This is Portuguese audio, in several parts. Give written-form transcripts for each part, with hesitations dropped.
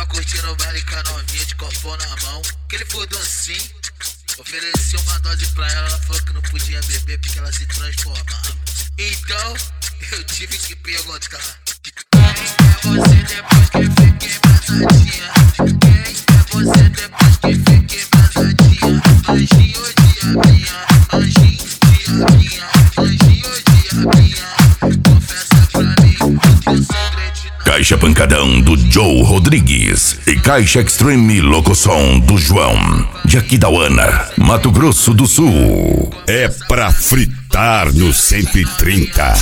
curtindo o baile com a novinha de copão na mão. Aquele furduncinho. Ofereci uma dose pra ela, ela falou que não podia beber porque ela se transformava. Então, eu tive que perguntar: quem é você depois que fiquei embrasadinha? Quem é você depois que fiquei embrasadinha? Anjinho diabinha, anjinho diabinha, anjinho diabinha. Confessa pra mim o teu segredo. Caixa Pancadão do Joe Rodrigues e Caixa Extreme Locosom do João, de Aquidauana, Mato Grosso do Sul. É pra fritar no 130.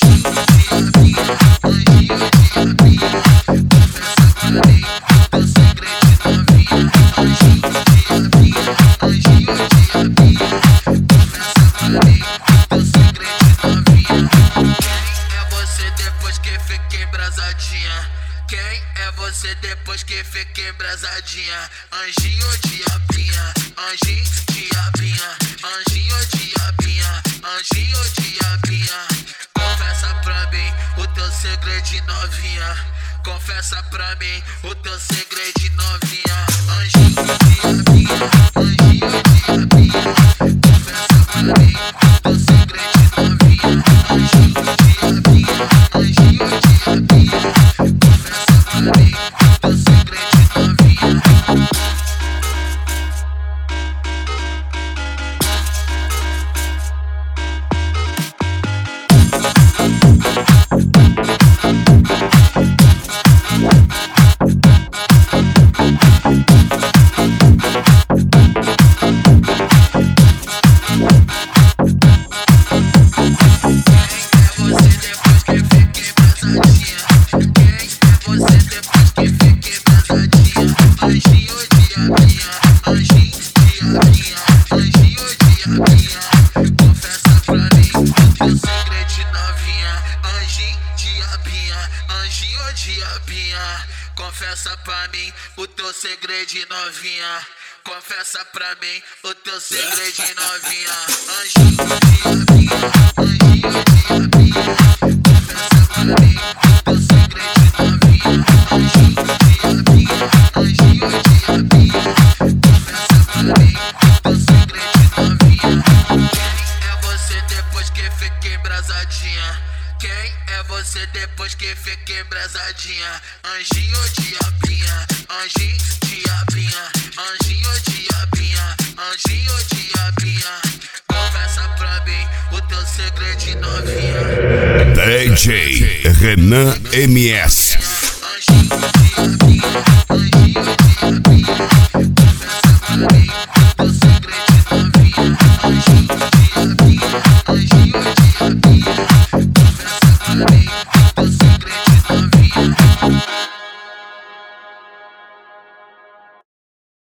Quem é você depois que fica embrasadinha? Anjinho diabinha, anjinho diabinha, anjinho diabinha, anjinho diabinha. Confessa pra mim o teu segredo de novinha. Confessa pra mim o teu segredo de novinha. Anjinho diabinha, anjinho diabinha. Confessa pra mim o teu segredo de novinha. Anjinho diabinha, anjinho diabinha. Confessa pra mim o teu segredo de novinha. Confessa pra mim o teu segredo de novinha. Anjinho diabinha, anjinho diabinha. Confessa pra mim o teu segredo de novinha. Anjinho diabinha, anjinho diabinha. Confessa pra mim o teu segredo de novinha. Quem é você depois que fica embrasadinha? Quem é você depois que fica embrasadinha? Anjinho diabinha, anjinho diabinha, anjinho diabinha, anjinho diabinha. Confessa pra mim o teu segredo de novinha. DJ Renan MS.